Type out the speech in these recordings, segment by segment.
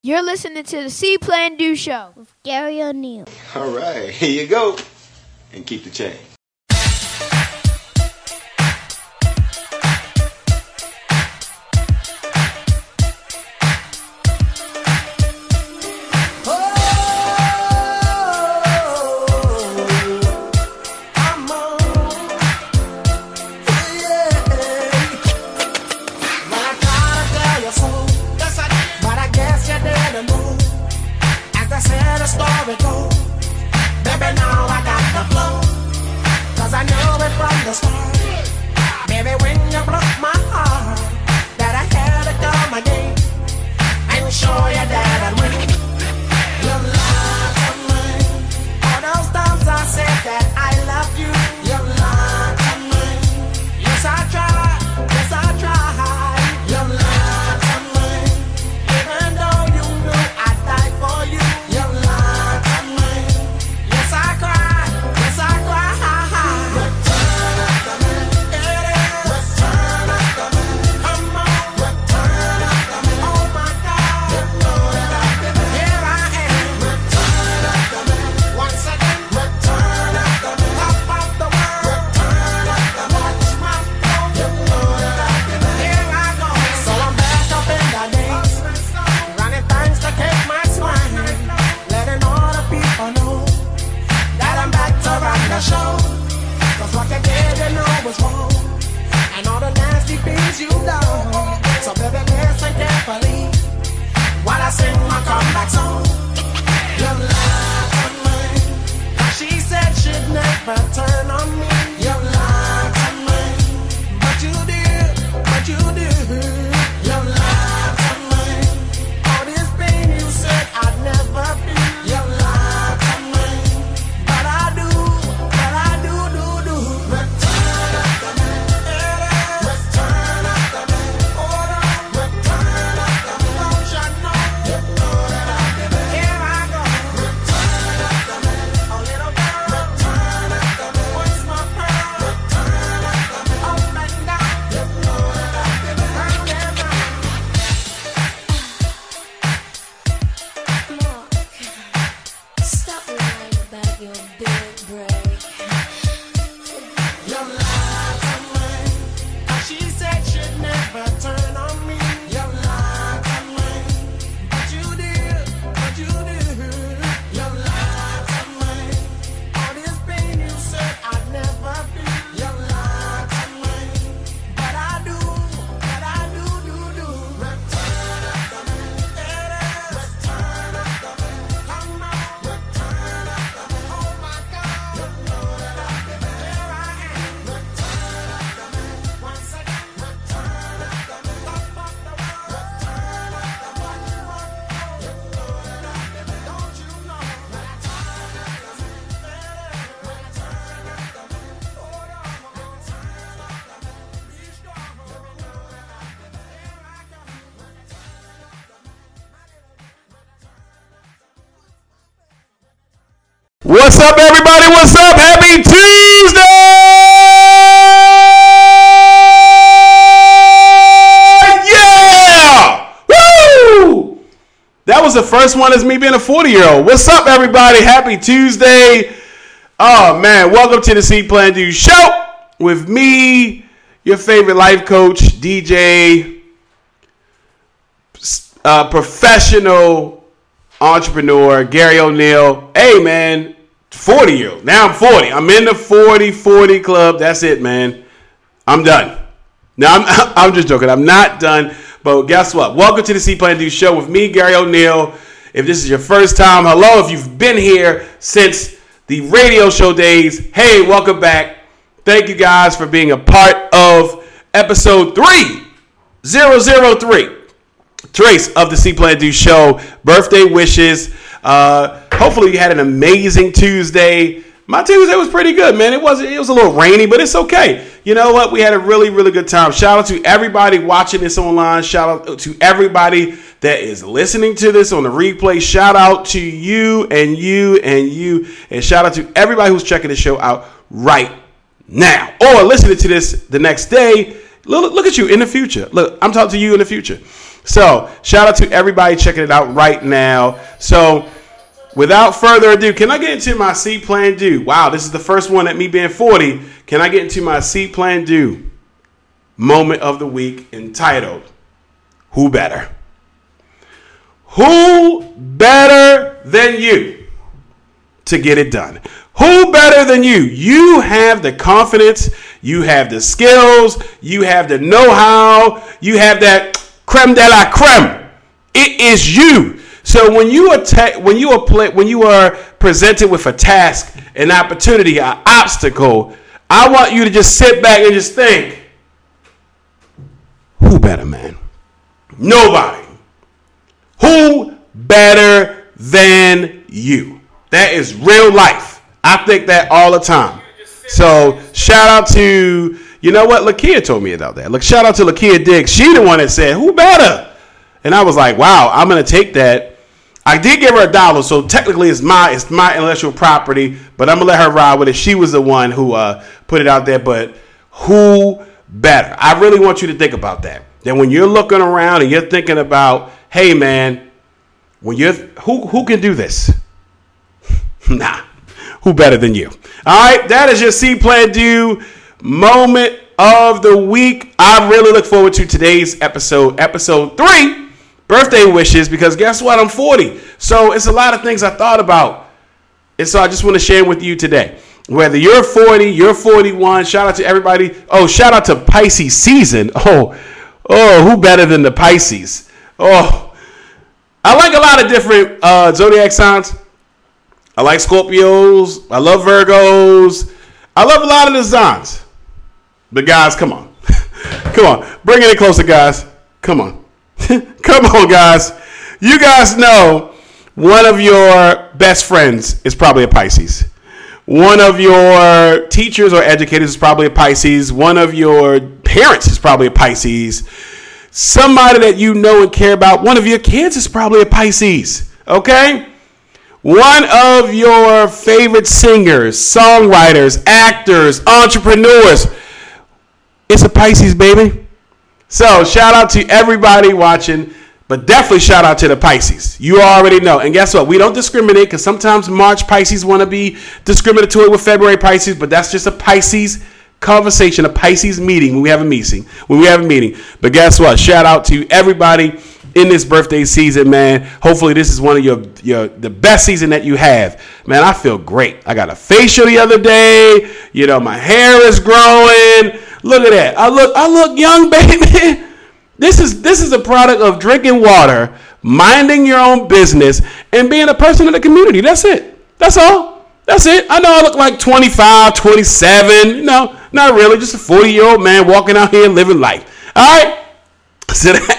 You're listening to the C Plan Do Show with Gary O'Neill. All right, here you go. And keep the change. What's up, everybody? What's up? Happy Tuesday! Yeah! Woo! That was the first one as me being a 40-year-old. What's up, everybody? Happy Tuesday. Oh, man. Welcome to the C Plan Do Show with me, your favorite life coach, DJ, professional entrepreneur, Gary O'Neill. Hey, man. 40-year-old. Now I'm 40. I'm in the 40 club. That's it, man. I'm done. Now, I'm just joking. I'm not done. But guess what? Welcome to the C Plan Do Show with me, Gary O'Neill. If this is your first time, hello. If you've been here since the radio show days, hey, welcome back. Thank you guys for being a part of episode 3003. Trace of the C Plan Do Show. Birthday wishes. Hopefully you had an amazing Tuesday. My Tuesday was pretty good, man. It was a little rainy, but it's okay. You know what? We had a really, really good time. Shout out to everybody watching this online. Shout out to everybody that is listening to this on the replay. Shout out to you and you and you. And shout out to everybody who's checking the show out right now or listening to this the next day. Look at you in the future. Look, I'm talking to you in the future. So shout out to everybody checking it out right now. So without further ado, can I get into my C Plan Do? Wow, this is the first one at me being 40. Can I get into my C Plan Do moment of the week entitled, Who Better? Who better than you to get it done? Who better than you? You have the confidence, you have the skills, you have the know-how, you have that creme de la creme. It is you. So when you are presented with a task, an opportunity, an obstacle, I want you to just sit back and just think, who better, man? Nobody. Who better than you? That is real life. I think that all the time. So shout out to, you know what? Lakia told me about that. Look, shout out to Lakia Diggs. She the one that said, who better? And I was like, wow, I'm going to take that. I did give her $1, so technically it's my intellectual property, but I'm going to let her ride with it. She was the one who put it out there, but who better? I really want you to think about that. That when you're looking around and you're thinking about, hey, man, when you're who can do this? Nah. Who better than you? All right, that is your C Plan Do moment of the week. I really look forward to today's episode 3, birthday wishes, because guess what? I'm 40. So it's a lot of things I thought about. And so I just want to share with you today. Whether you're 40, you're 41, shout out to everybody. Oh, shout out to Pisces season. Oh, who better than the Pisces? Oh, I like a lot of different zodiac signs. I like Scorpios. I love Virgos. I love a lot of the signs. But guys, come on. Come on. Bring it in closer, guys. Come on. Come on, guys. You guys know one of your best friends is probably a Pisces. One of your teachers or educators is probably a Pisces. One of your parents is probably a Pisces. Somebody that you know and care about, one of your kids is probably a Pisces. Okay? One of your favorite singers, songwriters, actors, entrepreneurs, it's a Pisces, baby. So shout out to everybody watching, but definitely shout out to the Pisces. You already know. And guess what? We don't discriminate, because sometimes March Pisces want to be discriminatory with February Pisces, but that's just a Pisces conversation, a Pisces meeting when we have a meeting. But guess what? Shout out to everybody in this birthday season, man. Hopefully this is one of the best season that you have. Man, I feel great. I got a facial the other day. You know, my hair is growing. Look at that. I look young, baby. This is a product of drinking water, minding your own business, and being a person in the community. That's it. That's all. That's it. I know I look like 25, 27. No, not really. Just a 40-year-old man walking out here living life. All right? So that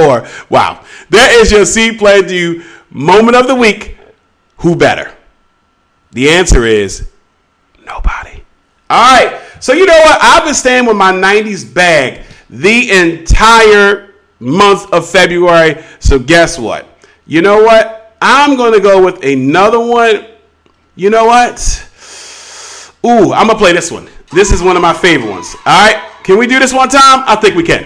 is your C Plan Do moment of the week. Who better? The answer is nobody. All right. So you know what? I've been staying with my 90s bag the entire month of February. So guess what? You know what? I'm going to go with another one. You know what? Ooh, I'm going to play this one. This is one of my favorite ones. All right. Can we do this one time? I think we can.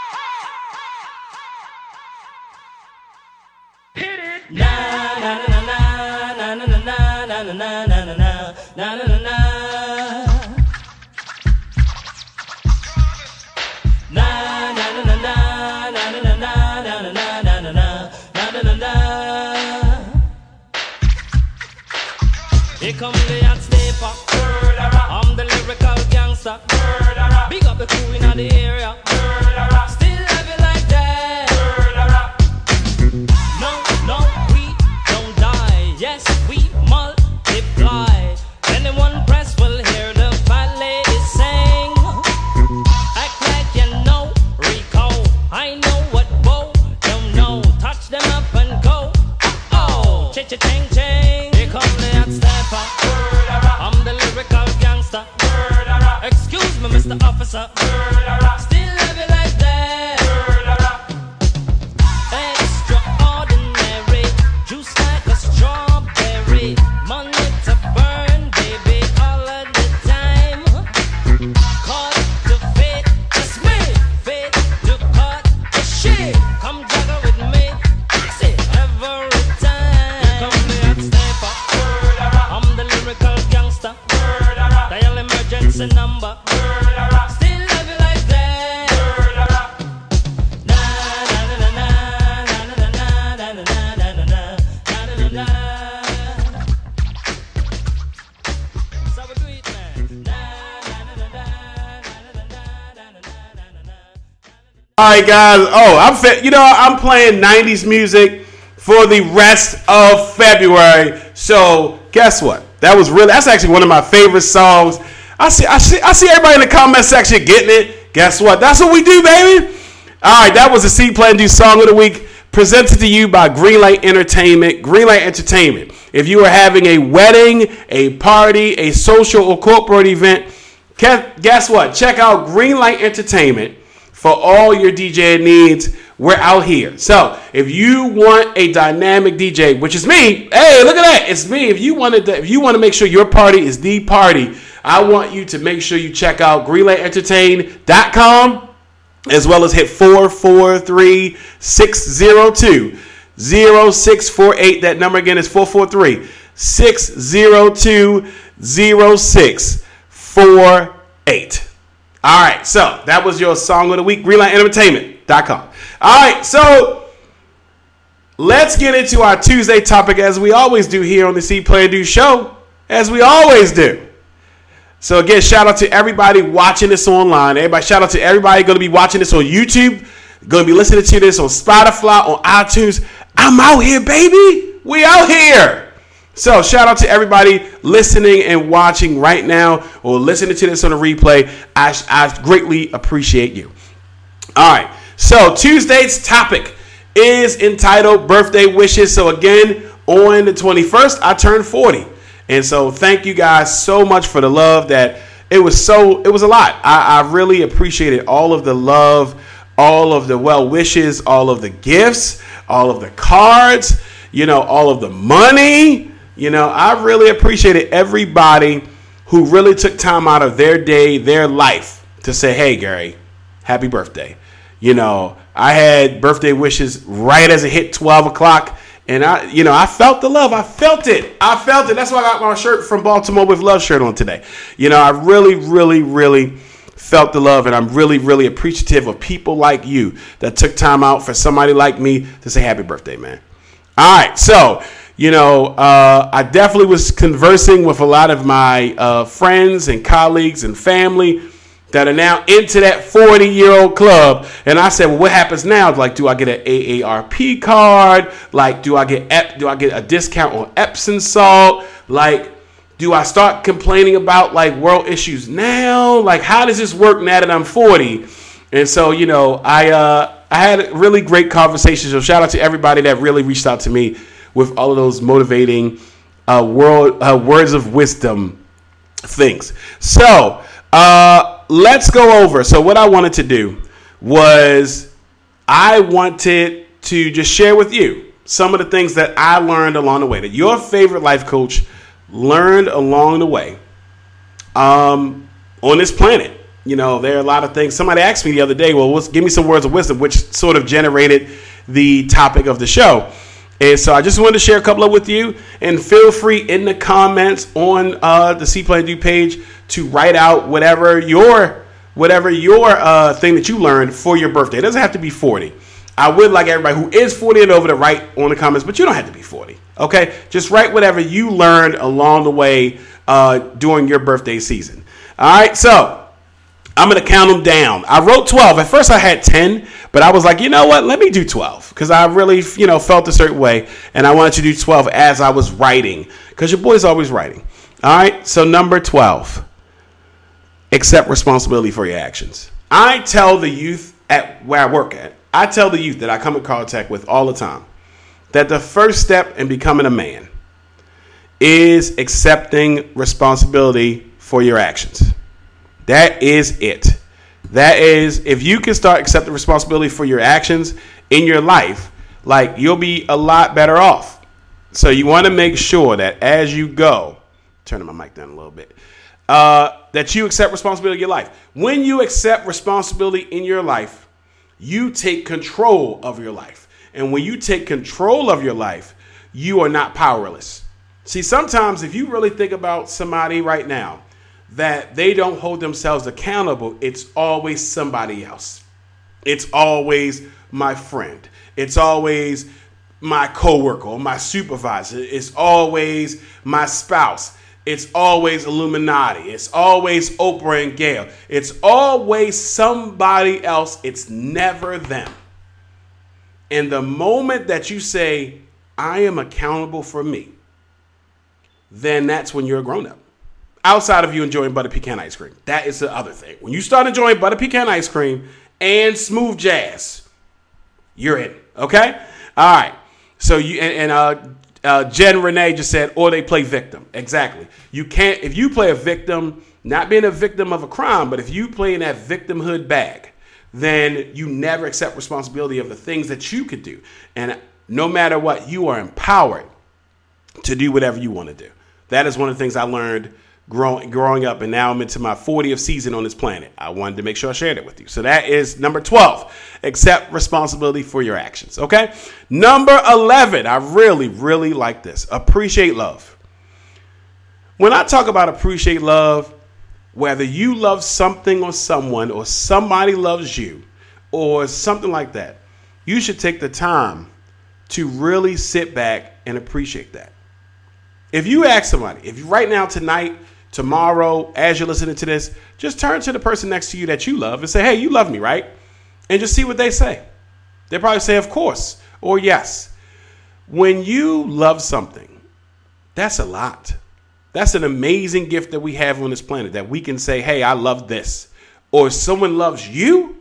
Here come the hot stepper. I'm the lyrical gangster. Big up the crew in the area. Still love it like that. No, we don't die. Yes, we multiply. Anyone press will hear the fat lady sing. Act like you know Rico. I know what Bo don't know. Touch them up and go. Oh, cha-cha-ching-ching. Here come the hot stepper. I'm the lyrical gangster. Excuse me, Mr. Officer. Still love it like that. Extraordinary. Juice like a strawberry. Money to burn, baby, all of the time. Cut the fit, just me. Fit to cut the shit. Come juggle right, guys. Oh, I'm playing 90s music for the rest of February. So guess what? That's actually one of my favorite songs. I see everybody in the comment section getting it. Guess what? That's what we do, baby. All right, that was the C Plan Do Song of the Week, presented to you by Greenlight Entertainment. Greenlight Entertainment. If you are having a wedding, a party, a social or corporate event, guess what? Check out Greenlight Entertainment for all your DJ needs. We're out here. So if you want a dynamic DJ, which is me, hey, look at that. It's me. If you want to make sure your party is the party, I want you to make sure you check out greenlightentertain.com, as well as hit 443-602-0648. That number again is 443-602-0648. All right, so that was your song of the week, greenlightentertainment.com. All right, so let's get into our Tuesday topic, as we always do here on the C Plan Do show, as we always do. So again, shout out to everybody watching this online. Shout out to everybody going to be watching this on YouTube, going to be listening to this on Spotify, on iTunes. I'm out here, baby. We out here. So shout out to everybody listening and watching right now, or listening to this on a replay. I greatly appreciate you. All right. So Tuesday's topic is entitled Birthday Wishes. So again, on the 21st, I turned 40. And so thank you guys so much for the love. It was a lot. I really appreciated all of the love, all of the well wishes, all of the gifts, all of the cards, all of the money. I really appreciated everybody who really took time out of their day, their life, to say, hey, Gary, happy birthday. I had birthday wishes right as it hit 12 o'clock. And I felt the love. I felt it. That's why I got my shirt from Baltimore with Love shirt on today. I really, really, really felt the love. And I'm really, really appreciative of people like you that took time out for somebody like me to say happy birthday, man. All right. So, I definitely was conversing with a lot of my friends and colleagues and family that are now into that 40-year-old club. And I said, well, what happens now? Like, do I get an AARP card? Like, do I get a discount on Epsom salt? Like, do I start complaining about like world issues now? Like, how does this work now that I'm 40? And so, I had really great conversations. So shout out to everybody that really reached out to me with all of those motivating words of wisdom things. So, let's go over. So what I wanted to do was I wanted to just share with you some of the things that I learned along the way, that your favorite life coach learned along the way on this planet. There are a lot of things. Somebody asked me the other day, well, give me some words of wisdom, which sort of generated the topic of the show. And so I just wanted to share a couple of with you, and feel free in the comments on the C Plan Do page to write out whatever your thing that you learned for your birthday. It doesn't have to be 40. I would like everybody who is 40 and over to write on the comments, but you don't have to be 40. Okay, just write whatever you learned along the way during your birthday season. All right, so I'm going to count them down. I wrote 12. At first I had 10, but I was like, you know what? Let me do 12, because I really, felt a certain way, and I wanted to do 12 as I was writing, because your boy's always writing. All right, so number 12, accept responsibility for your actions. I tell the youth at where I work at, I tell the youth that I come in contact with all the time, that the first step in becoming a man is accepting responsibility for your actions. That is it. That is, if you can start accepting responsibility for your actions in your life, like, you'll be a lot better off. So you want to make sure that as you go, turning my mic down a little bit, that you accept responsibility in your life. When you accept responsibility in your life, you take control of your life. And when you take control of your life, you are not powerless. See, sometimes if you really think about somebody right now that they don't hold themselves accountable, it's always somebody else. It's always my friend. It's always my coworker or my supervisor. It's always my spouse. It's always Illuminati. It's always Oprah and Gail. It's always somebody else. It's never them. And the moment that you say, I am accountable for me, then that's when you're a grown-up. Outside of you enjoying butter pecan ice cream. That is the other thing. When you start enjoying butter pecan ice cream and smooth jazz, you're in. Okay? All right. So you Jen Renee just said, or they play victim. Exactly. You can't, if you play a victim, not being a victim of a crime, but if you play in that victimhood bag, then you never accept responsibility of the things that you could do. And no matter what, you are empowered to do whatever you want to do. That is one of the things I learned growing up, and now I'm into my 40th season on this planet. I wanted to make sure I shared it with you. So that is number 12. Accept responsibility for your actions. Okay. Number 11. I really, really like this. Appreciate love. When I talk about appreciate love, whether you love something or someone or somebody loves you or something like that, you should take the time to really sit back and appreciate that. If you ask somebody, if you right now, tonight, tomorrow, as you're listening to this, just turn to the person next to you that you love and say, hey, you love me, right? And just see what they say. They probably say, of course, or yes. When you love something, that's a lot. That's an amazing gift that we have on this planet, that we can say, hey, I love this. Or if someone loves you,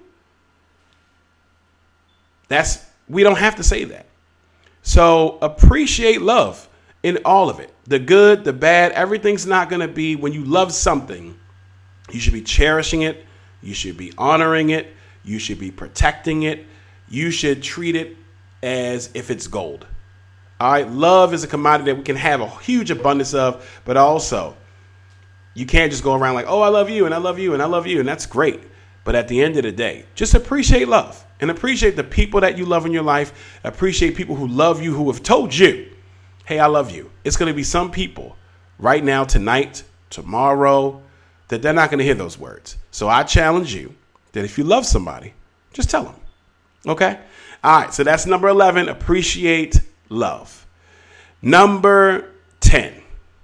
we don't have to say that. So appreciate love in all of it. The good, the bad, everything's not going to be, when you love something, you should be cherishing it. You should be honoring it. You should be protecting it. You should treat it as if it's gold. All right. Love is a commodity that we can have a huge abundance of, but also you can't just go around like, oh, I love you and I love you and I love you. And that's great. But at the end of the day, just appreciate love and appreciate the people that you love in your life. Appreciate people who love you, who have told you, hey, I love you. It's going to be some people right now, tonight, tomorrow, that they're not going to hear those words. So I challenge you that if you love somebody, just tell them. Okay? All right. So that's number 11. Appreciate love. Number 10.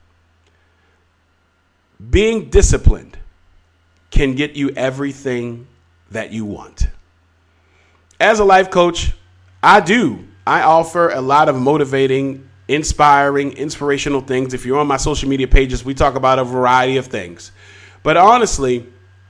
Being disciplined can get you everything that you want. As a life coach, I offer a lot of motivating, inspiring, inspirational things. If you're on my social media pages, we talk about a variety of things. But honestly,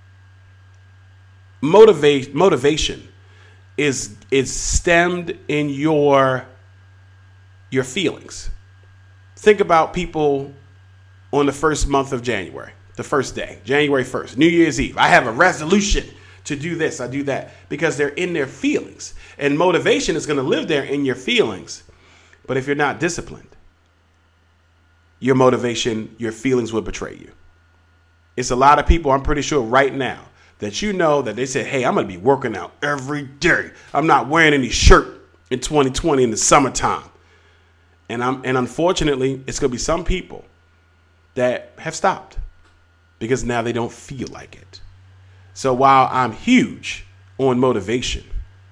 motivation is stemmed in your feelings. Think about people on the first month of January, the first day, January 1st, New Year's Eve. I have a resolution to do this, I do that, because they're in their feelings. And motivation is going to live there in your feelings. But if you're not disciplined, your motivation, your feelings will betray you. It's a lot of people, I'm pretty sure right now, that you know that they say, hey, I'm going to be working out every day. I'm not wearing any shirt in 2020 in the summertime. And unfortunately, it's going to be some people that have stopped because now they don't feel like it. So while I'm huge on motivation,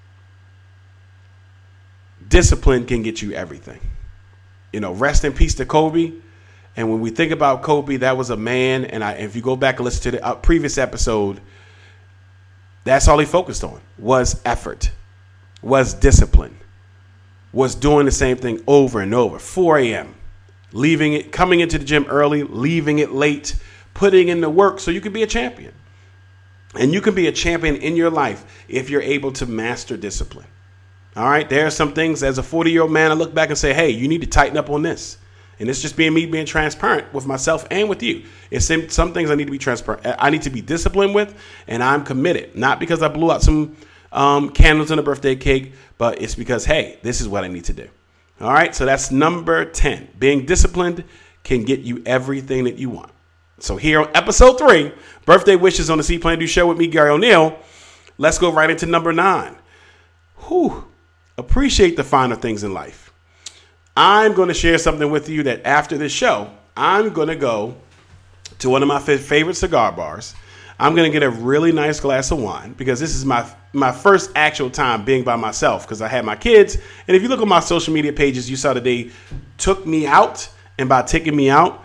discipline can get you everything. You know, rest in peace to Kobe. And when we think about Kobe, that was a man. And if you go back and listen to the previous episode, that's all he focused on was effort, was discipline, was doing the same thing over and over. 4 a.m., leaving it, coming into the gym early, leaving it late, putting in the work so you can be a champion. And you can be a champion in your life if you're able to master discipline. All right. There are some things as a 40-year-old man, I look back and say, hey, you need to tighten up on this. And it's just me being transparent with myself and with you. It's some things I need to be transparent. I need to be disciplined with, and I'm committed. Not because I blew out some candles on a birthday cake, but it's because, hey, this is what I need to do. All right. So that's number 10. Being disciplined can get you everything that you want. So here on episode 3, birthday wishes on the C Plan Do Show with me, Gary O'Neill. Let's go right into number 9. Appreciate the finer things in life. I'm going to share something with you that after this show, I'm going to go to one of my favorite cigar bars. I'm going to get a really nice glass of wine because this is my first actual time being by myself because I had my kids. And if you look at my social media pages, you saw that they took me out. And by taking me out,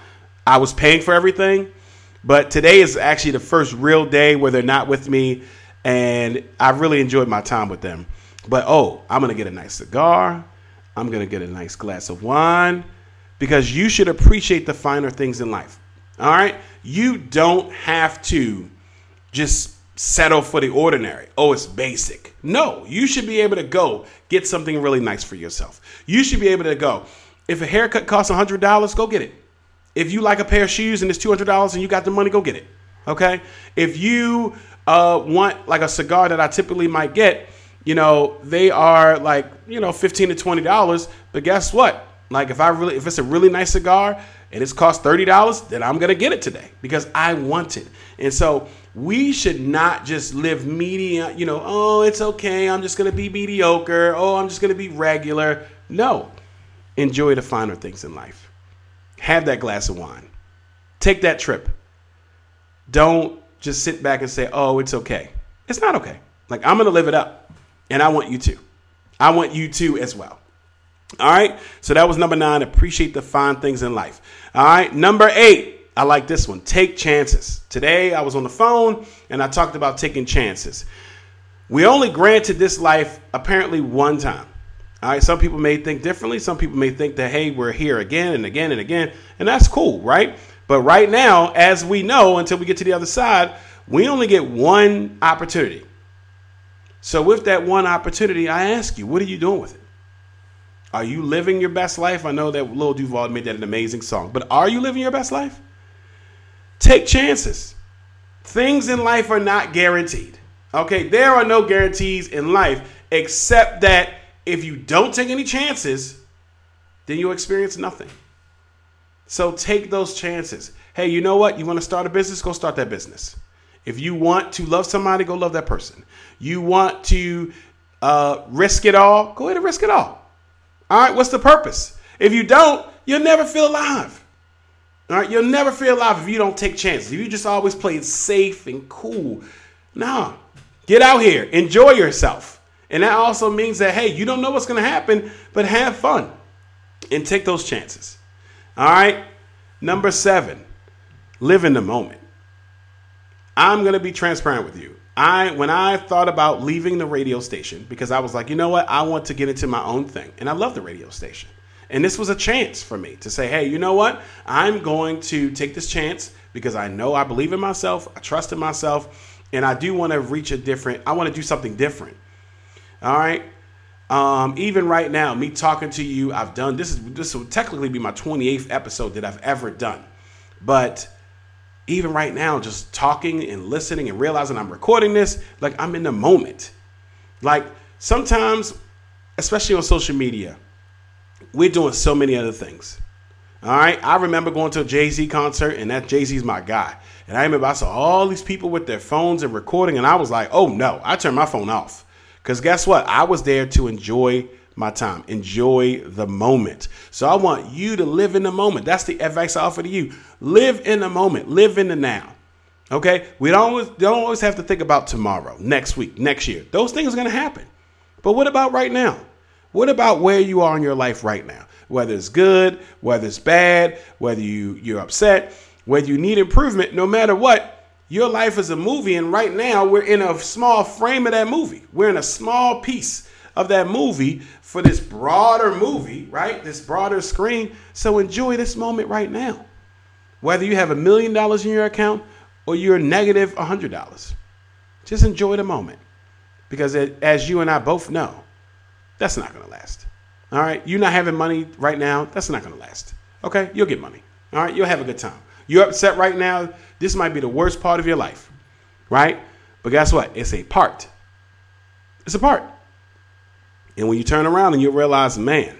I was paying for everything. But today is actually the first real day where they're not with me, and I really enjoyed my time with them. But, I'm going to get a nice cigar. I'm going to get a nice glass of wine, because you should appreciate the finer things in life. All right? You don't have to just settle for the ordinary. It's basic. No, you should be able to go get something really nice for yourself. You should be able to go. If a haircut costs $100, go get it. If you like a pair of shoes and it's $200 and you got the money, go get it. Okay? If you want like a cigar that I typically might get, they are like, $15 to $20. But guess what? Like if it's a really nice cigar and it's cost $30, then I'm going to get it today because I want it. And so we should not just live medium, it's okay. I'm just going to be mediocre. I'm just going to be regular. No. Enjoy the finer things in life. Have that glass of wine. Take that trip. Don't just sit back and say, it's okay. It's not okay. Like, I'm going to live it up. And I want you to. I want you to as well. All right. So that was number 9. Appreciate the fine things in life. All right. Number 8. I like this one. Take chances. Today I was on the phone and I talked about taking chances. We only granted this life apparently one time. All right. Some people may think differently. Some people may think that, hey, we're here again and again and again. And that's cool. Right. But right now, as we know, until we get to the other side, we only get one opportunity. So with that one opportunity, I ask you, what are you doing with it? Are you living your best life? I know that Lil Duval made that an amazing song, but are you living your best life? Take chances. Things in life are not guaranteed. Okay, there are no guarantees in life except that if you don't take any chances, then you'll experience nothing. So take those chances. Hey, you know what? You want to start a business? Go start that business. If you want to love somebody, go love that person. You want to risk it all? Go ahead and risk it all. All right, what's the purpose? If you don't, you'll never feel alive. All right, you'll never feel alive if you don't take chances. If you just always play it safe and cool. No, get out here, enjoy yourself. And that also means that, hey, you don't know what's going to happen, but have fun and take those chances. All right, number 7, live in the moment. I'm going to be transparent with you. When I thought about leaving the radio station, because I was like, you know what? I want to get into my own thing. And I love the radio station. And this was a chance for me to say, hey, you know what? I'm going to take this chance because I know I believe in myself. I trust in myself. And I do want to I want to do something different. All right. Even right now, me talking to you, I've done, this will technically be my 28th episode that I've ever done. But even right now, just talking and listening and realizing I'm recording this, like I'm in the moment. Like sometimes, especially on social media, we're doing so many other things. All right. I remember going to a Jay-Z concert, and that Jay-Z's my guy. And I remember I saw all these people with their phones and recording, and I was like, oh no, I turned my phone off. Because guess what? I was there to enjoy my time, enjoy the moment. So I want you to live in the moment. That's the advice I offer to you. Live in the moment. Live in the now. Okay? We don't always have to think about tomorrow, next week, next year. Those things are going to happen. But what about right now? What about where you are in your life right now? Whether it's good, whether it's bad, whether you're upset, whether you need improvement, no matter what, your life is a movie. And right now we're in a small frame of that movie. We're in a small piece of that movie for this broader movie, right? This broader screen. So enjoy this moment right now. Whether you have $1 million in your account or you're negative $100, just enjoy the moment. Because as you and I both know, that's not going to last. All right. You're not having money right now. That's not going to last. Okay. You'll get money. All right. You'll have a good time. You're upset right now. This might be the worst part of your life. Right. But guess what? It's a part. It's a part. And when you turn around and you realize, man,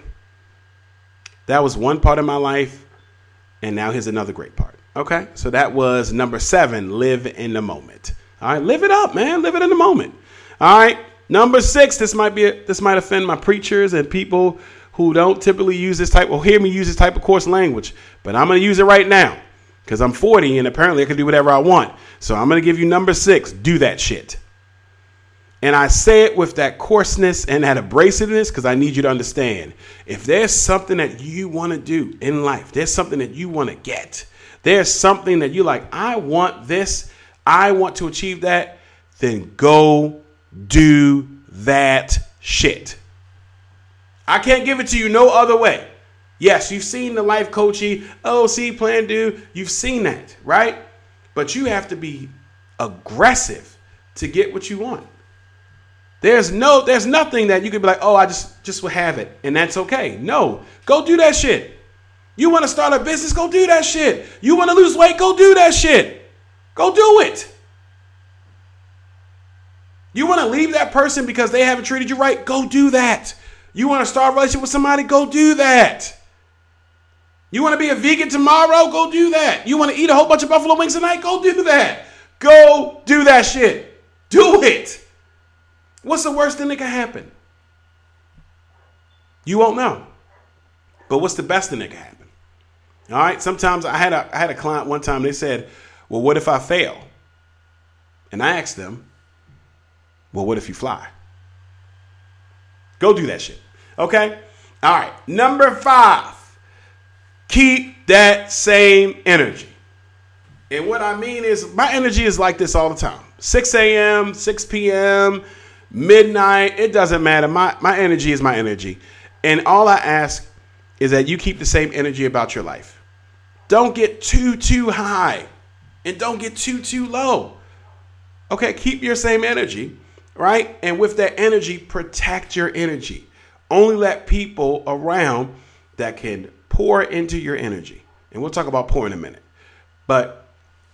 that was one part of my life. And now here's another great part. Okay. So that was number 7. Live in the moment. All right. Live it up, man. Live it in the moment. All right. Number 6. This might offend my preachers and people who don't typically use this type or hear me use this type of coarse language. But I'm going to use it right now because I'm 40 and apparently I can do whatever I want. So I'm going to give you number 6. Do that shit. And I say it with that coarseness and that abrasiveness because I need you to understand. If there's something that you want to do in life, there's something that you want to get, there's something that you like, I want this, I want to achieve that, then go do that shit. I can't give it to you no other way. Yes, you've seen the life coaching, see, plan, do. You've seen that, right? But you have to be aggressive to get what you want. There's nothing that you can be like, I just will have it. And that's okay. No, go do that shit. You want to start a business? Go do that shit. You want to lose weight? Go do that shit. Go do it. You want to leave that person because they haven't treated you right? Go do that. You want to start a relationship with somebody? Go do that. You want to be a vegan tomorrow? Go do that. You want to eat a whole bunch of buffalo wings tonight? Go do that. Go do that shit. Do it. What's the worst thing that can happen? You won't know. But what's the best thing that can happen? All right. Sometimes I had a client one time. They said, well, what if I fail? And I asked them, well, what if you fly? Go do that shit. Okay. All right. Number 5, keep that same energy. And what I mean is my energy is like this all the time. 6 a.m., 6 p.m., midnight, it doesn't matter. My energy is my energy. And all I ask is that you keep the same energy about your life. Don't get too high and don't get too low. Okay, keep your same energy, right? And with that energy, protect your energy. Only let people around that can pour into your energy. And we'll talk about pour in a minute. But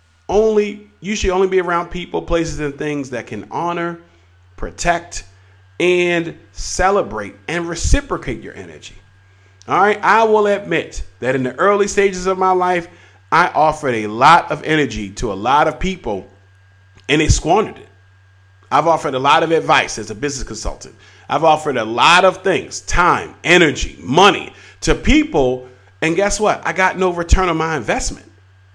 you should only be around people, places, and things that can honor, protect, and celebrate and reciprocate your energy. All right. I will admit that in the early stages of my life, I offered a lot of energy to a lot of people and they squandered it. I've offered a lot of advice as a business consultant. I've offered a lot of things, time, energy, money to people. And guess what? I got no return on my investment.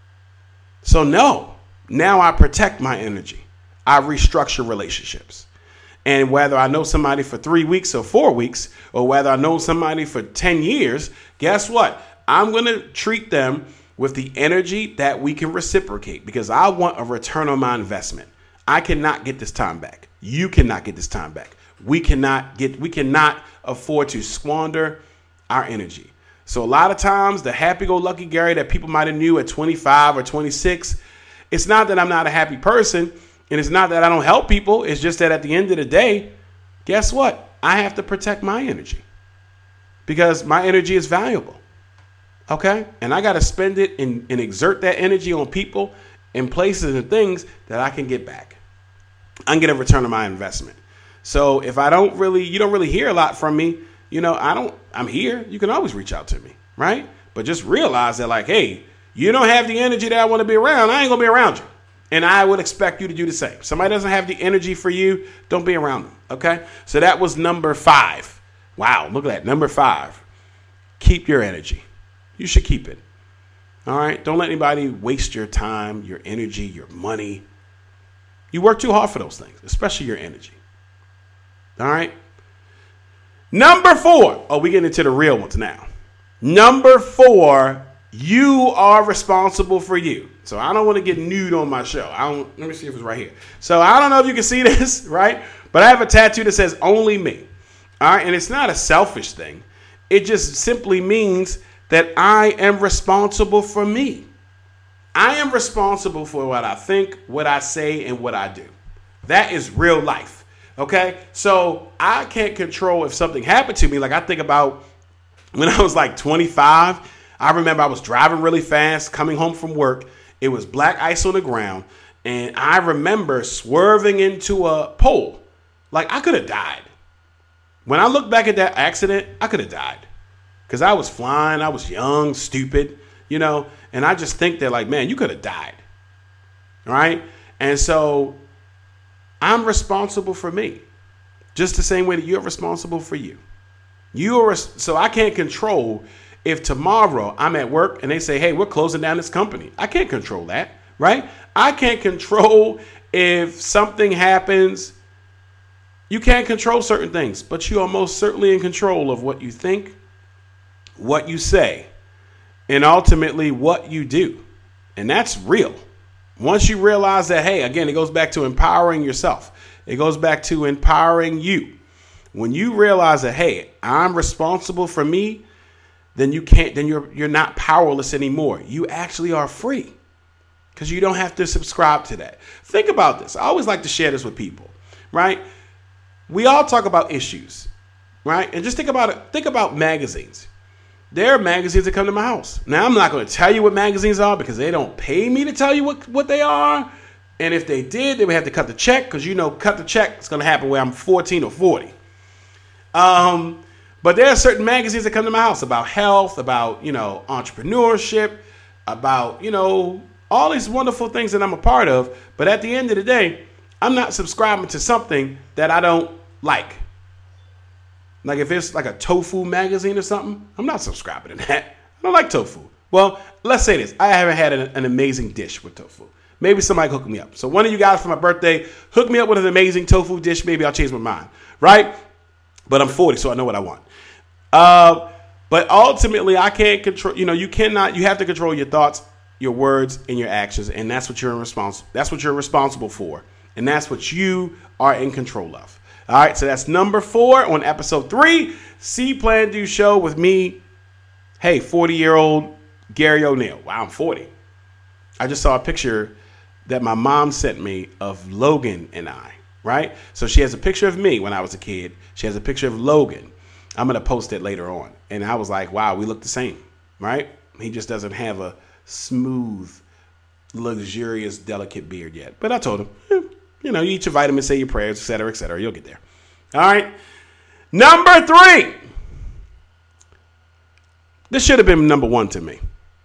So no, now I protect my energy. I restructure relationships. And whether I know somebody for 3 weeks or 4 weeks, or whether I know somebody for 10 years, guess what? I'm going to treat them with the energy that we can reciprocate because I want a return on my investment. I cannot get this time back. You cannot get this time back. We cannot afford to squander our energy. So a lot of times the happy-go-lucky Gary that people might have knew at 25 or 26, it's not that I'm not a happy person. And it's not that I don't help people. It's just that at the end of the day, guess what? I have to protect my energy because my energy is valuable. Okay. And I got to spend it and exert that energy on people and places and things that I can get back. I can get a return on my investment. So if you don't really hear a lot from me, I'm here. You can always reach out to me. Right. But just realize that like, hey, you don't have the energy that I want to be around. I ain't going to be around you. And I would expect you to do the same. Somebody doesn't have the energy for you, don't be around them. Okay. So that was number 5. Wow. Look at that. Number 5. Keep your energy. You should keep it. All right. Don't let anybody waste your time, your energy, your money. You work too hard for those things, especially your energy. All right. Number 4. Oh, we getting into the real ones now. Number 4. You are responsible for you. So I don't want to get nude on my show. Let me see if it's right here. So I don't know if you can see this, right? But I have a tattoo that says only me. All right. And it's not a selfish thing. It just simply means that I am responsible for me. I am responsible for what I think, what I say, and what I do. That is real life. Okay. So I can't control if something happened to me. Like I think about when I was like 25. I remember I was driving really fast, coming home from work. It was black ice on the ground. And I remember swerving into a pole. Like I could have died. When I look back at that accident, I could have died. Because I was flying. I was young, stupid, And I just think that like, man, you could have died. All right. And so I'm responsible for me. Just the same way that you're responsible for you. So I can't control if tomorrow I'm at work and they say, hey, we're closing down this company. I can't control that, right? I can't control if something happens You can't control certain things, but you are most certainly in control of what you think, what you say, and ultimately what you do. And that's real. Once you realize that, hey, again, it goes back to empowering yourself. It goes back to empowering you. When you realize that, hey, I'm responsible for me, then you're not powerless anymore. You actually are free because you don't have to subscribe to that. Think about this. I always like to share this with people, right? We all talk about issues, right? And just think about it. Think about magazines. There are magazines that come to my house. Now, I'm not going to tell you what magazines are because they don't pay me to tell you what they are. And if they did, they would have to cut the check because, cut the check. It's going to happen where I'm 14 or 40. But there are certain magazines that come to my house about health, about, entrepreneurship, about, all these wonderful things that I'm a part of. But at the end of the day, I'm not subscribing to something that I don't like. Like if it's like a tofu magazine or something, I'm not subscribing to that. I don't like tofu. Well, let's say this. I haven't had an amazing dish with tofu. Maybe somebody hook me up. So one of you guys for my birthday, hook me up with an amazing tofu dish. Maybe I'll change my mind, right? But I'm 40, so I know what I want. But ultimately, I can't control. You have to control your thoughts, your words, and your actions, and that's what you're responsible for, and that's what you are in control of. All right, so that's number 4 on episode 3, C Plan Do Show with me. Hey, 40-year-old Gary O'Neill. Wow, I'm 40. I just saw a picture that my mom sent me of Logan and I, right? So she has a picture of me when I was a kid. She has a picture of Logan. I'm going to post it later on. And I was like, wow, we look the same, right? He just doesn't have a smooth, luxurious, delicate beard yet. But I told him, you eat your vitamins, say your prayers, et cetera, et cetera. You'll get there. All right. Number 3. This should have been number 1 to me.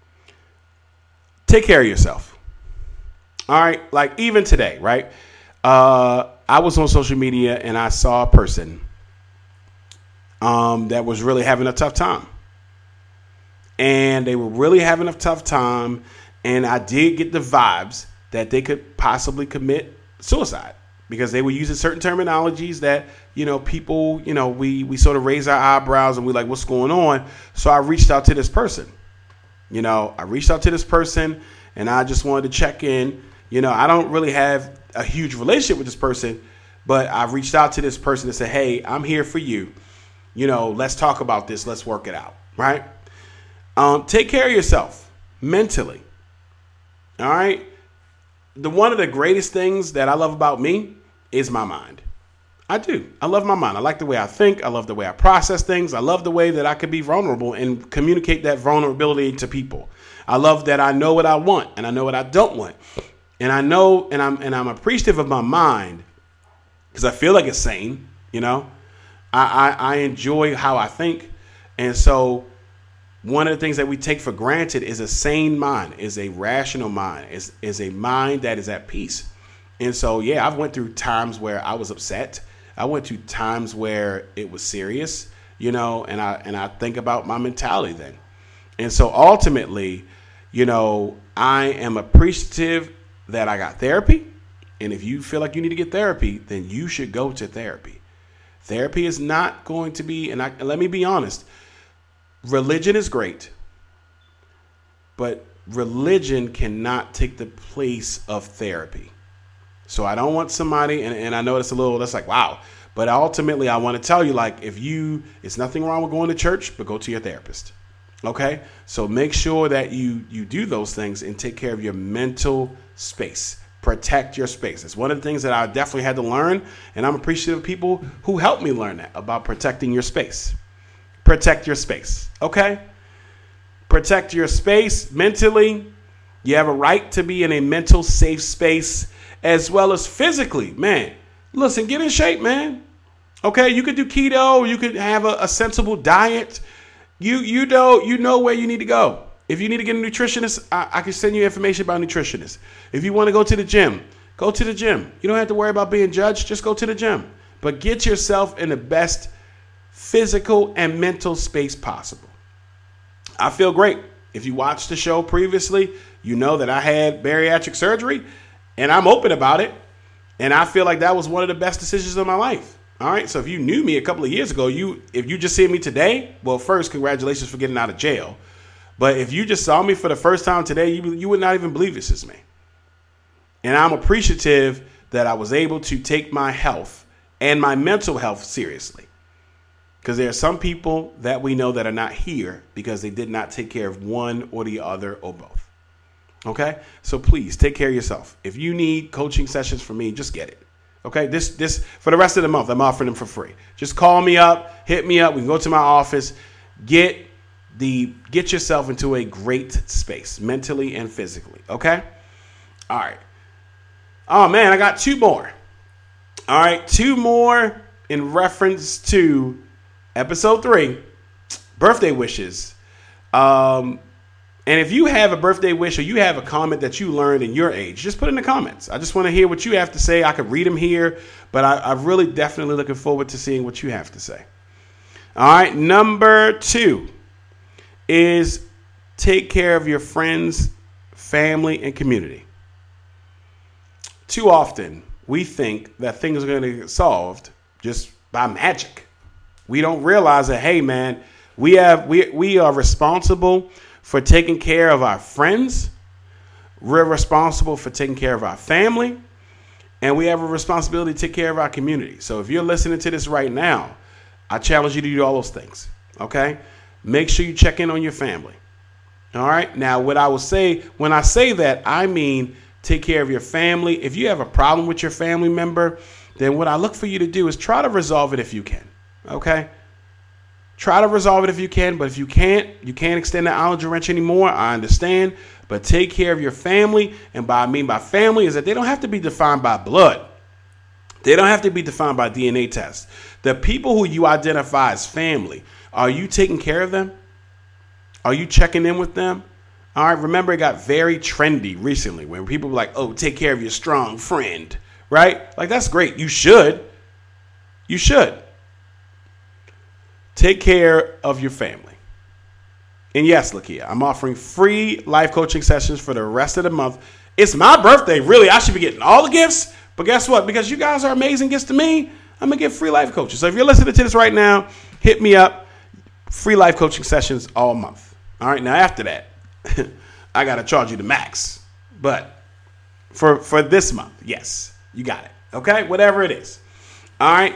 Take care of yourself. All right. Like even today, right? I was on social media and I saw a person that was really having a tough time. And they were really having a tough time. And I did get the vibes that they could possibly commit suicide because they were using certain terminologies that, people, we sort of raise our eyebrows and we're like, what's going on? So I reached out to this person. And I just wanted to check in. I don't really have a huge relationship with this person, but I reached out to this person and said, hey, I'm here for you. Let's talk about this. Let's work it out. Right. Take care of yourself mentally. All right. One of the greatest things that I love about me is my mind. I do. I love my mind. I like the way I think. I love the way I process things. I love the way that I can be vulnerable and communicate that vulnerability to people. I love that I know what I want and I know what I don't want. And I know, and I'm appreciative of my mind because I feel like it's sane. I enjoy how I think. And so one of the things that we take for granted is a sane mind, is a rational mind, is a mind that is at peace. And so, yeah, I've went through times where I was upset. I went through times where it was serious, and I think about my mentality then. And so ultimately, I am appreciative that I got therapy. And if you feel like you need to get therapy, then you should go to therapy. Therapy is not going to be, and let me be honest, religion is great, but religion cannot take the place of therapy. So I don't want somebody, and I know that's like, wow, but ultimately I want to tell you, like, it's nothing wrong with going to church, but go to your therapist. Okay. So make sure that you do those things and take care of your mental space. Protect your space. It's one of the things that I definitely had to learn, and I'm appreciative of people who helped me learn that about protecting your space. Protect your space. Okay? Protect your space mentally. You have a right to be in a mental safe space as well as physically. Man, listen, get in shape, man. Okay? You could do keto. You could have a sensible diet. You know where you need to go. If you need to get a nutritionist, I can send you information about nutritionists. If you want to go to the gym, go to the gym. You don't have to worry about being judged. Just go to the gym. But get yourself in the best physical and mental space possible. I feel great. If you watched the show previously, you know that I had bariatric surgery, and I'm open about it. And I feel like that was one of the best decisions of my life. All right. So if you knew me a couple of years ago, if you just see me today, well, first, congratulations for getting out of jail. But if you just saw me for the first time today, you would not even believe this is me. And I'm appreciative that I was able to take my health and my mental health seriously. Because there are some people that we know that are not here because they did not take care of one or the other or both. Okay? So please take care of yourself. If you need coaching sessions from me, just get it. Okay? This for the rest of the month, I'm offering them for free. Just call me up, hit me up. We can go to my office, get yourself into a great space, mentally and physically. Okay? All right. Oh man, I got 2 more. All right, 2 more in reference to episode 3, birthday wishes. And if you have a birthday wish or you have a comment that you learned in your age, just put it in the comments. I just want to hear what you have to say. I could read them here, but I'm really definitely looking forward to seeing what you have to say. All right, number 2 is take care of your friends, family, and community. Too often, we think that things are going to get solved just by magic. We don't realize that, hey, man, we are responsible for taking care of our friends. We're responsible for taking care of our family. And we have a responsibility to take care of our community. So if you're listening to this right now, I challenge you to do all those things. Okay? Make sure you check in on your family. All right? Now, what I will say, when I say that, I mean take care of your family. If you have a problem with your family member, then what I look for you to do is try to resolve it if you can. Okay? Try to resolve it if you can, but if you can't extend the olive wrench anymore, I understand. But take care of your family. And what I mean by family is that they don't have to be defined by blood. They don't have to be defined by DNA tests. The people who you identify as family, are you taking care of them? Are you checking in with them? All right, remember it got very trendy recently when people were like, oh, take care of your strong friend, right? Like, that's great. You should. You should. Take care of your family. And yes, Lakia, I'm offering free life coaching sessions for the rest of the month. It's my birthday. Really, I should be getting all the gifts. But guess what? Because you guys are amazing gifts to me, I'm going to give free life coaching. So if you're listening to this right now, hit me up. Free life coaching sessions all month. All right, now after that, I got to charge you the max. But for this month, yes, you got it. Okay, whatever it is. All right.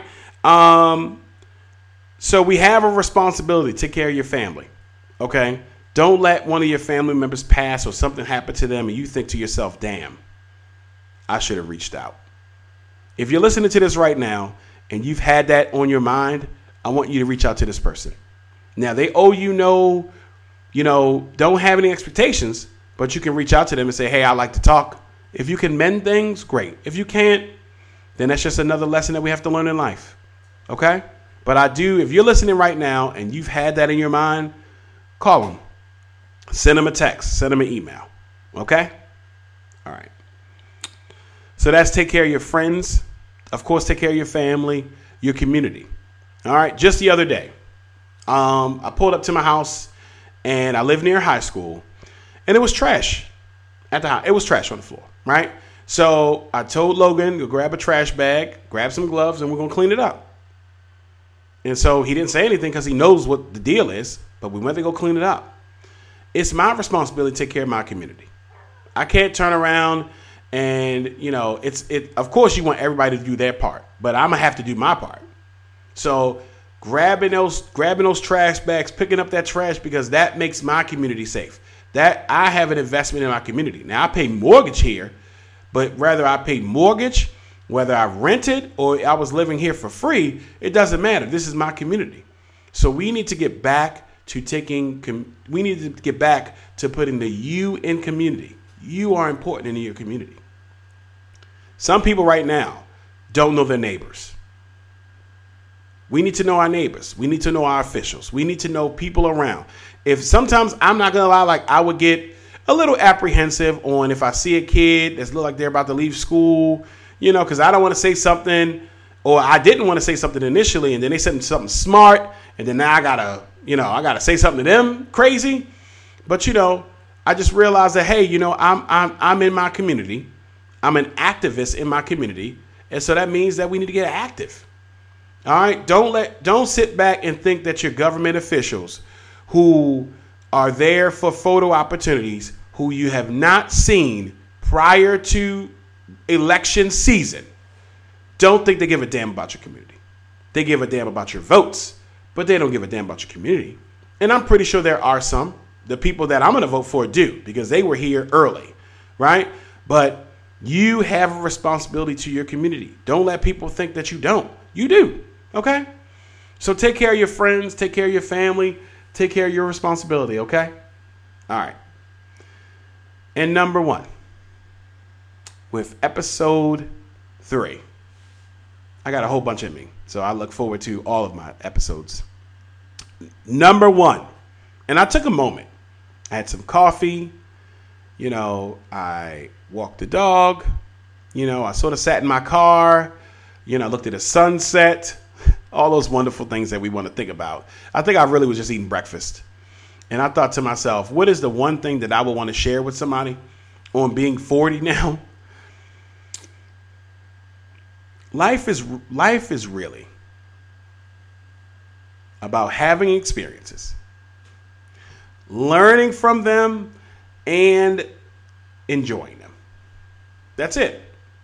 So we have a responsibility to take care of your family. Okay. Don't let one of your family members pass or something happen to them and you think to yourself, damn, I should have reached out. If you're listening to this right now and you've had that on your mind, I want you to reach out to this person. Now, they owe you don't have any expectations, but you can reach out to them and say, hey, I'd like to talk. If you can mend things, great. If you can't, then that's just another lesson that we have to learn in life. Okay? But if you're listening right now and you've had that in your mind, call them. Send them a text. Send them an email. Okay? All right. So that's take care of your friends. Of course, take care of your family, your community. All right. Just the other day, I pulled up to my house and I live near high school and it was trash at the house. It was trash on the floor. Right. So I told Logan to grab a trash bag, grab some gloves, and we're going to clean it up. And so he didn't say anything because he knows what the deal is, but we went to go clean it up. It's my responsibility to take care of my community. I can't turn around and, of course you want everybody to do their part, but I'm going to have to do my part. So grabbing those trash bags, picking up that trash, because that makes my community safe. That I have an investment in my community. Now I pay mortgage here, but whether I pay mortgage, whether I rented or I was living here for free, it doesn't matter. This is my community. So we need to get back to putting the you in community. You are important in your community. Some people right now don't know their neighbors. We need to know our neighbors. We need to know our officials. We need to know people around. If sometimes, I'm not going to lie, like I would get a little apprehensive on if I see a kid that's look like they're about to leave school, because I don't want to say something, or I didn't want to say something initially, and then they said something smart, and then now I gotta say something to them crazy. But I just realized that, hey, I'm in my community. I'm an activist in my community, and so that means that we need to get active. All right. Don't sit back and think that your government officials who are there for photo opportunities, who you have not seen prior to election season, don't think they give a damn about your community. They give a damn about your votes, but they don't give a damn about your community. And I'm pretty sure there are some. The people that I'm going to vote for do, because they were here early, right? But you have a responsibility to your community. Don't let people think that you don't. You do, okay? So take care of your friends, take care of your family, take care of your responsibility, okay? All right. And number 1, with episode 3, I got a whole bunch in me, so I look forward to all of my episodes. Number 1, and I took a moment. I had some coffee. I walked the dog. I sort of sat in my car. I looked at the sunset. All those wonderful things that we want to think about. I think I really was just eating breakfast. And I thought to myself, what is the one thing that I would want to share with somebody on being 40 now? Life is really about having experiences, learning from them, and enjoying them. That's it.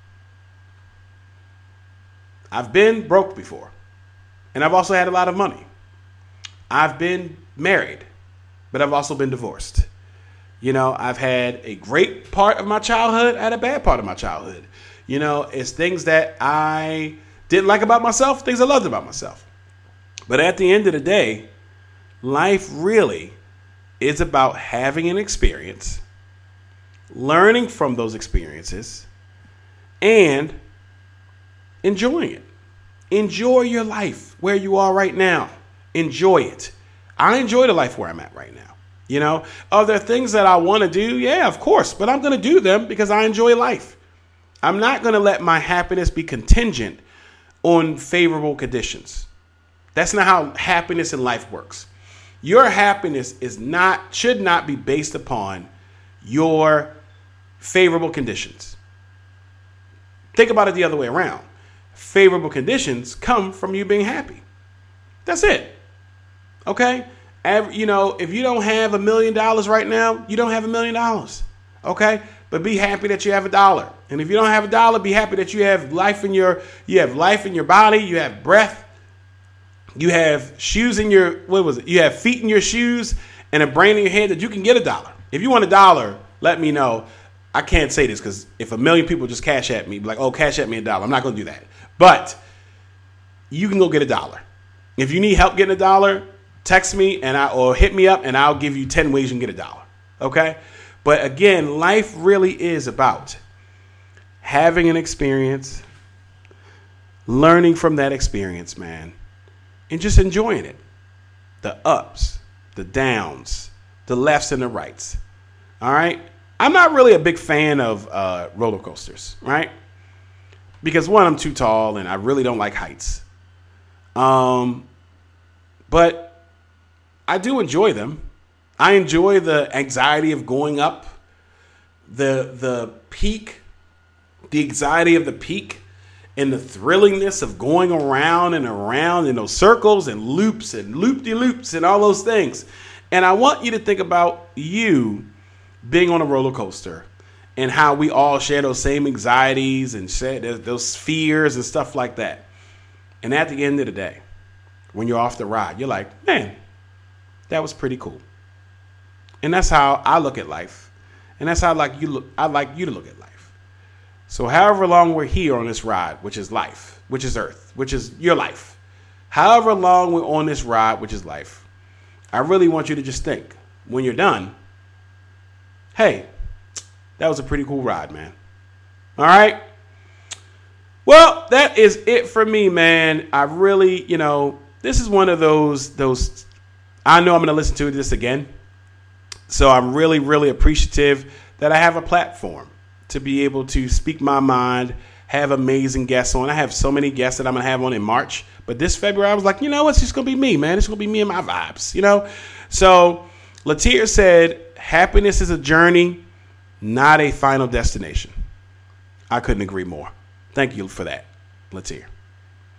I've been broke before, and I've also had a lot of money. I've been married, but I've also been divorced. I've had a great part of my childhood. I had a bad part of my childhood. It's things that I didn't like about myself, things I loved about myself. But at the end of the day, life really is about having an experience, learning from those experiences, and enjoying it. Enjoy your life where you are right now. Enjoy it. I enjoy the life where I'm at right now. Are there things that I want to do? Yeah, of course. But I'm going to do them because I enjoy life. I'm not going to let my happiness be contingent on favorable conditions. That's not how happiness in life works. Your happiness should not be based upon your favorable conditions. Think about it the other way around. Favorable conditions come from you being happy. That's it. Okay? If you don't have $1 million right now, you don't have $1 million. Okay? But be happy that you have $1. And if you don't have $1, be happy that you have life in your body, you have breath, you have shoes in your, you have feet in your shoes and a brain in your head that you can get $1. If you want $1, let me know. I can't say this because if 1 million people just cash at me, be like, oh, cash at me $1. I'm not going to do that. But you can go get $1. If you need help getting $1, text me or hit me up and I'll give you 10 ways you can get $1. Okay? But again, life really is about having an experience, learning from that experience, man, and just enjoying it. The ups, the downs, the lefts and the rights. All right? I'm not really a big fan of roller coasters, right? Because one, I'm too tall and I really don't like heights. But I do enjoy them. I enjoy the anxiety of going up, the peak, the anxiety of the peak, and the thrillingness of going around and around in those circles and loops and loop-de-loops and all those things. And I want you to think about you being on a roller coaster and how we all share those same anxieties and share those fears and stuff like that. And at the end of the day, when you're off the ride, you're like, man, that was pretty cool. And that's how I look at life. And that's how I'd like you to look at life. So however long we're here on this ride, which is life, which is earth, which is your life, however long we're on this ride, which is life, I really want you to just think, when you're done, hey, that was a pretty cool ride, man. All right? Well, that is it for me, man. I really, this is one of those, I know I'm going to listen to this again. So I'm really, really appreciative that I have a platform to be able to speak my mind, have amazing guests on. I have so many guests that I'm going to have on in March. But this February, I was like, it's just going to be me, man. It's going to be me and my vibes, So Latier said, happiness is a journey, not a final destination. I couldn't agree more. Thank you for that, Latier.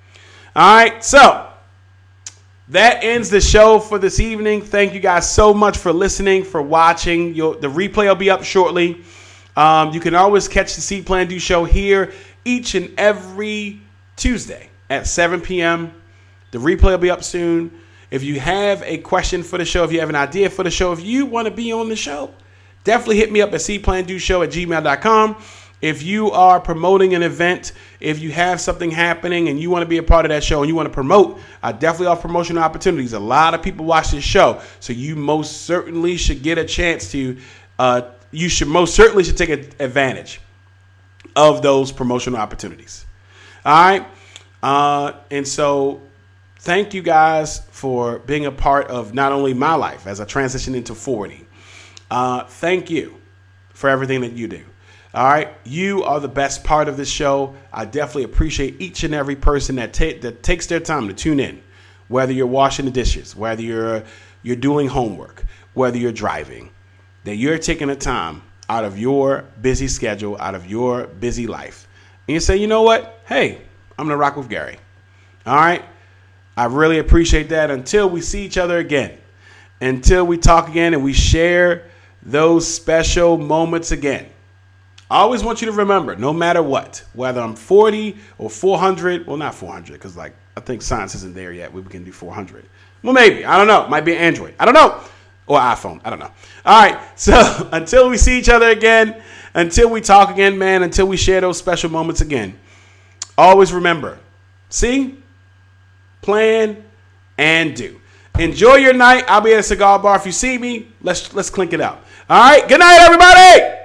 All right, so that ends the show for this evening. Thank you guys so much for listening, for watching. The replay will be up shortly. You can always catch the C Plan Do show here each and every Tuesday at 7 p.m. The replay will be up soon. If you have a question for the show, if you have an idea for the show, if you want to be on the show, definitely hit me up at cplandoshow@gmail.com. If you are promoting an event, if you have something happening and you want to be a part of that show and you want to promote, I definitely offer promotional opportunities. A lot of people watch this show, so you most certainly should get a chance to, should take advantage of those promotional opportunities. All right. And so thank you guys for being a part of not only my life as I transition into 40. Thank you for everything that you do. All right. You are the best part of this show. I definitely appreciate each and every person that takes their time to tune in, whether you're washing the dishes, whether you're doing homework, whether you're driving, that you're taking the time out of your busy schedule, out of your busy life. And you say, you know what? Hey, I'm going to rock with Gary. All right. I really appreciate that. Until we see each other again, until we talk again and we share those special moments again. I always want you to remember, no matter what, whether I'm 40 or 400, well, not 400, because I think science isn't there yet. We can do 400. Well, maybe. I don't know. Might be an Android. I don't know. Or iPhone. I don't know. All right. So until we see each other again, until we talk again, man, until we share those special moments again, always remember, see, plan, and do. Enjoy your night. I'll be at a cigar bar. If you see me, let's clink it out. All right. Good night, everybody.